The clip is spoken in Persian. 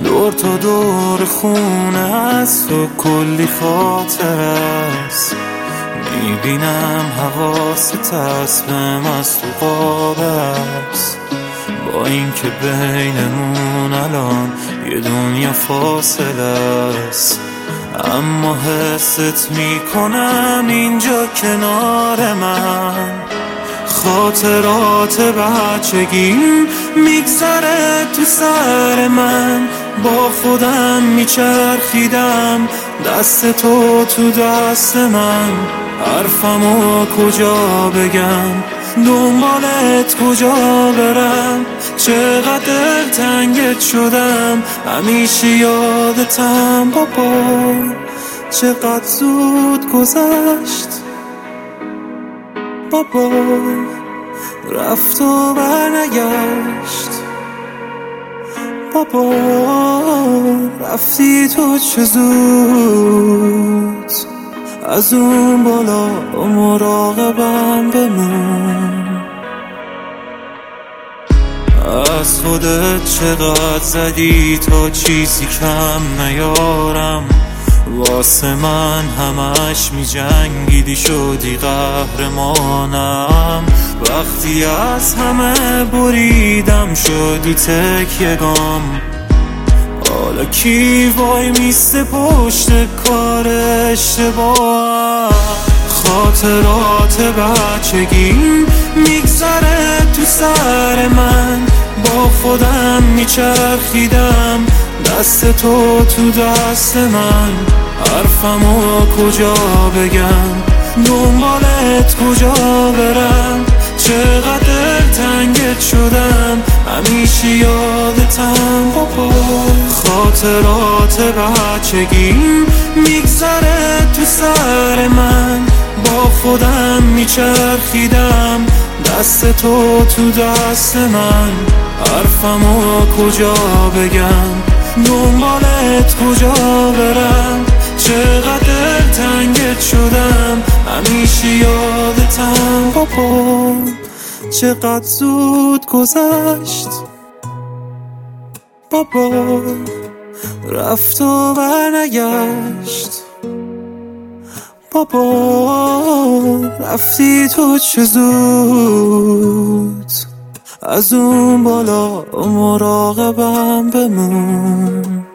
دور تا دور خونه از تو کلی خاطر است. میبینم حواست هست بهم از تو قاب است. با اینکه بینمون الان یه دنیا فاصله است، اما حست میکنم اینجا کنار من. خاطرات بچگیم میگذره تو سر من، با خودم میچرخیدم دست تو دست من. حرفمو کجا بگم، دنبالت کجا برم، چقدر تنگت شدم، همیشه یادتم بابا. چقدر زود گذشت بابا، رفت و برنگشت بابا. رفتی تو چه زود، از اون بالا مراقبم بمون. از خودت چقدر زدی تا چیزی کم نیارم، واسه من همش می جنگیدی شدی قهرمانم. وقتی از همه بریدم شدی تکیه‌گام، حالا کی وای میسته پشت کار اشتباهم. خاطرات بچگیم میگذره تو سر من، با خودم میچرخیدم دست تو دست من. حرفمو کجا بگم، دنبالت کجا برم، چقدر تنگت شدم، همیشه یادتم بابا. خاطرات بچگیم میگذره تو سر من، با خودم میچرخیدم دست تو دست من. حرفمو کجا بگم، دنبالت کجا برم، چقدر تنگت شدم، همیشه یادتم بابا. چقدر زود گذشت بابا، رفت و برنگشت بابا. رفتی تو چه زود، از اون بالا مراقبم بمون.